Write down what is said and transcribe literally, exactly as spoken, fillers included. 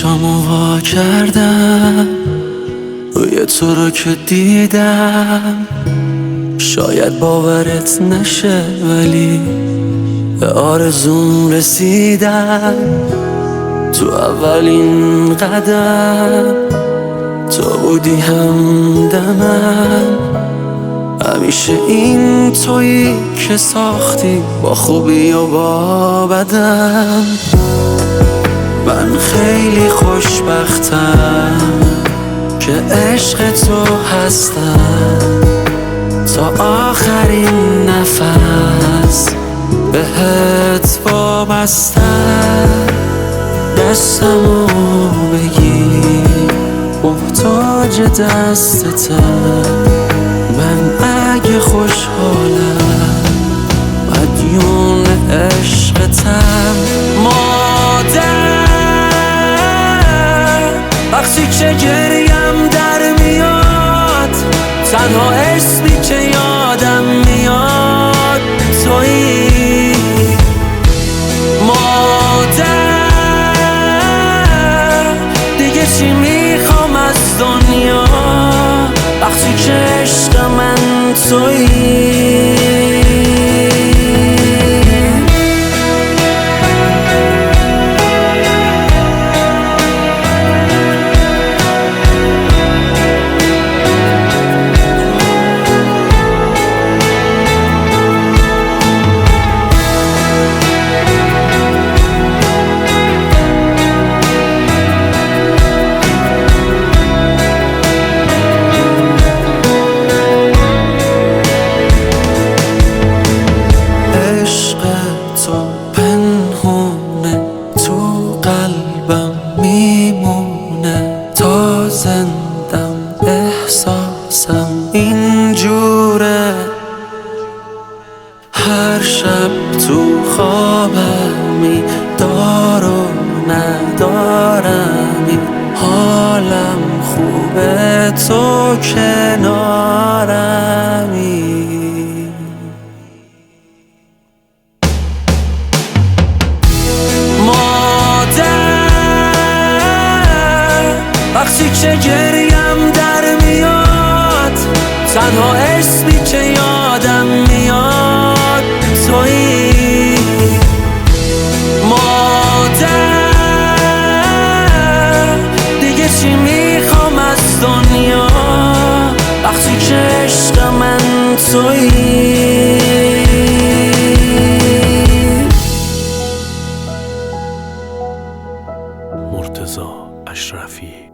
چشامو وا کردم روی تو رو که دیدم، شاید باورت نشه ولی به آرزوم رسیدم. تو اولین قدم تو بودی همدمم، همیشه این تویی که ساختی با خوبی و با بدم. من خیلی خوشبختم که عشق تو هستم، تا آخرین نفس بهت وابستم. دستمو بگیر محتاج دستتم، من اگه خوشحالم مدیون عشقتم. مادر وقتی که گریم در میاد، تنها اسمی که یادم میاد تویی. مادر دیگه چی میخوام از دنیا وقتی که عشق من تویی. زندم احساسم اینجوره، هر شب تو خوابمی دار و ندارمی، حالم خوبه تو کنارمی. وقتی که گریم در میاد، تنها اسمی که یادم میاد تویی. مادر دیگه چی میخوام از دنیا وقتی که عشق من تویی. مرتضی اشرفی.